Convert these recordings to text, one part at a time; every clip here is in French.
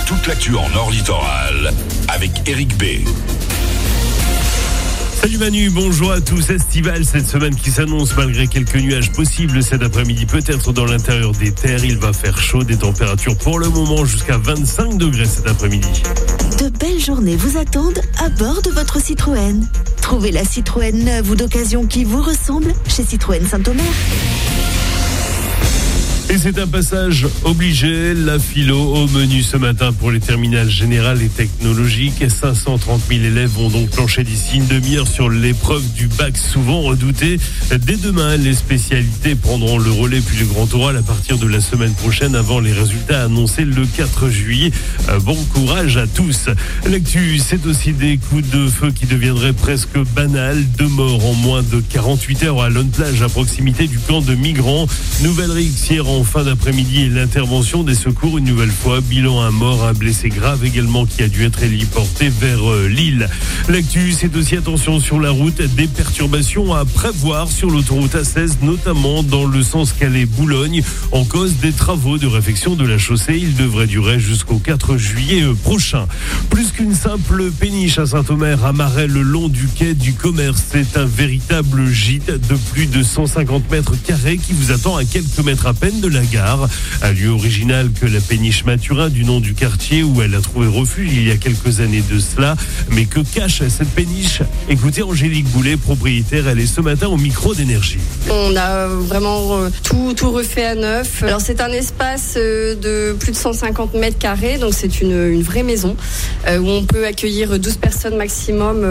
toute l'actu en Nord Littoral avec Eric B. Salut Manu, bonjour à tous. Estival cette semaine qui s'annonce malgré quelques nuages possibles cet après-midi, peut-être dans l'intérieur des terres. Il va faire chaud, des températures pour le moment jusqu'à 25 degrés cet après-midi. De belles journées vous attendent à bord de votre Citroën. Trouvez la Citroën neuve ou d'occasion qui vous ressemble chez Citroën Saint-Omer. Et c'est un passage obligé, la philo au menu ce matin pour les terminales générales et technologiques. 530 000 élèves vont donc plancher d'ici une demi-heure sur l'épreuve du bac souvent redoutée. Dès demain, les spécialités prendront le relais puis le grand oral à partir de la semaine prochaine avant les résultats annoncés le 4 juillet. Bon courage à tous. L'actu, c'est aussi des coups de feu qui deviendraient presque banals. 2 morts en moins de 48 heures à Lone Plage à proximité du camp de migrants. Nouvelle rixe hier en fin d'après-midi et l'intervention des secours une nouvelle fois. Bilan un mort, un blessé grave également qui a dû être héliporté vers Lille. L'actu, c'est aussi attention sur la route, des perturbations à prévoir sur l'autoroute A16, notamment dans le sens Calais-Boulogne, en cause des travaux de réfection de la chaussée. Ils devraient durer jusqu'au 4 juillet prochain. Plus qu'une simple péniche à Saint-Omer, à Marais, le long du quai du commerce, c'est un véritable gîte de plus de 150 mètres carrés qui vous attend à quelques mètres à peine de la gare. Un lieu original que la péniche Mathurin, du nom du quartier où elle a trouvé refuge il y a quelques années de cela. Mais que cache cette péniche? Écoutez Angélique Boulet, propriétaire, elle est ce matin au micro d'Énergie. On a vraiment tout refait à neuf. Alors c'est un espace de plus de 150 mètres carrés, donc c'est une vraie maison où on peut accueillir 12 personnes maximum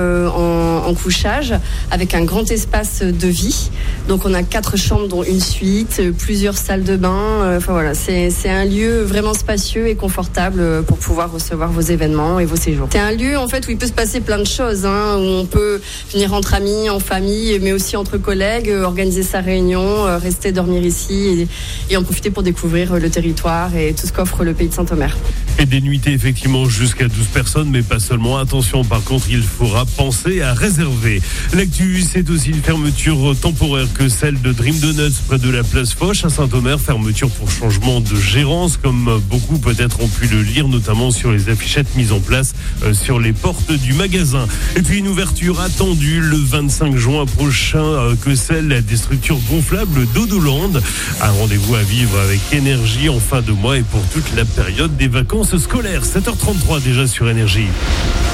en couchage, avec un grand espace de vie. Donc on a 4 chambres dont une suite, plusieurs salles de bain. Enfin voilà, c'est un lieu vraiment spacieux et confortable pour pouvoir recevoir vos événements et vos séjours. C'est un lieu en fait où il peut se passer plein de choses, où on peut venir entre amis, en famille, mais aussi entre collègues, organiser sa réunion, rester dormir ici et en profiter pour découvrir le territoire et tout ce qu'offre le pays de Saint-Omer. Et des nuitées effectivement jusqu'à 12 personnes, mais pas seulement. Attention, par contre, il faudra penser à réserver. L'actu, c'est aussi une fermeture temporaire que celle de Dream Donuts près de la place Foch à Saint-Omer. Fermeture pour changement de gérance, comme beaucoup peut-être ont pu le lire, notamment sur les affichettes mises en place sur les portes du magasin. Et puis une ouverture attendue le 25 juin prochain que celle des structures gonflables d'Odoland. Un rendez-vous à vivre avec Énergie en fin de mois et pour toute la période des vacances scolaires. 7h33 déjà sur Énergie.